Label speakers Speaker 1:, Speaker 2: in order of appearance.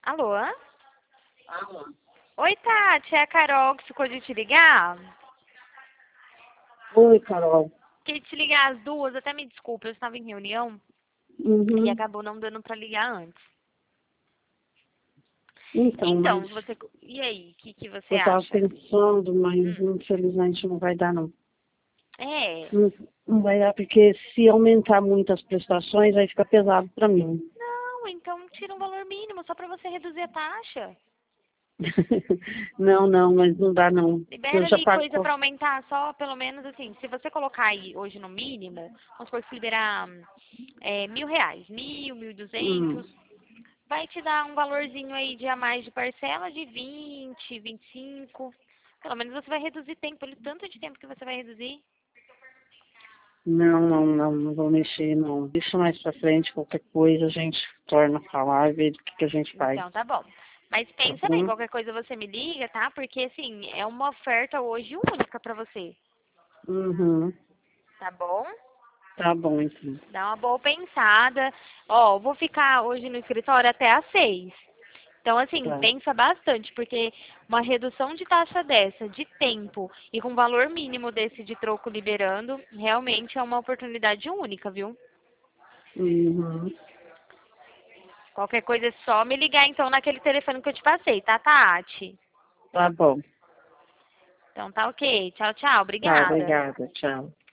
Speaker 1: Alô?
Speaker 2: Alô.
Speaker 1: Oi, Tati, é a Carol que ficou de te ligar?
Speaker 2: Oi, Carol.
Speaker 1: Queria te ligar às duas, até me desculpa, eu estava em reunião e
Speaker 2: Uhum.
Speaker 1: acabou não dando pra ligar antes.
Speaker 2: Então, mas
Speaker 1: Então, você. E aí, o que você
Speaker 2: eu estava
Speaker 1: acha?
Speaker 2: pensando, mas
Speaker 1: Hum.
Speaker 2: infelizmente não vai dar, não.
Speaker 1: É.
Speaker 2: Não, não vai dar, porque se aumentar muito as prestações, aí fica pesado para mim.
Speaker 1: Não, então tira um valor mínimo só pra você reduzir a taxa.
Speaker 2: Não, não, mas não dá, não. Porque eu
Speaker 1: Libera
Speaker 2: já
Speaker 1: ali
Speaker 2: pago.
Speaker 1: coisa pra aumentar só, pelo menos assim, se você colocar aí hoje no mínimo, vamos supor que se liberar R$ 1.000, 1.200,
Speaker 2: Hum.
Speaker 1: vai te dar um valorzinho aí de a mais de parcela de 20, 25. Pelo menos você vai reduzir tempo, olha o tanto de tempo que você vai reduzir.
Speaker 2: Não, não, não, não vou mexer, não. Deixa mais pra frente, qualquer coisa a gente torna a falar e vê o que a gente faz.
Speaker 1: Então tá bom. Mas
Speaker 2: Tá
Speaker 1: pensa bem,
Speaker 2: bom?
Speaker 1: qualquer coisa você me liga, tá? Porque assim, é uma oferta hoje única pra você,
Speaker 2: Uhum.
Speaker 1: tá bom?
Speaker 2: Tá bom, então.
Speaker 1: Dá uma boa pensada. Ó, eu vou ficar hoje no escritório até às 6. Então, assim,
Speaker 2: Tá.
Speaker 1: pensa bastante, porque uma redução de taxa dessa, de tempo, e com valor mínimo desse de troco liberando, realmente é uma oportunidade única, viu?
Speaker 2: Uhum.
Speaker 1: Qualquer coisa é só me ligar, então, naquele telefone que eu te passei, tá, Tati?
Speaker 2: Tá bom.
Speaker 1: Então tá ok. Tchau, tchau.
Speaker 2: Tá,
Speaker 1: Obrigada.
Speaker 2: obrigada. Tchau.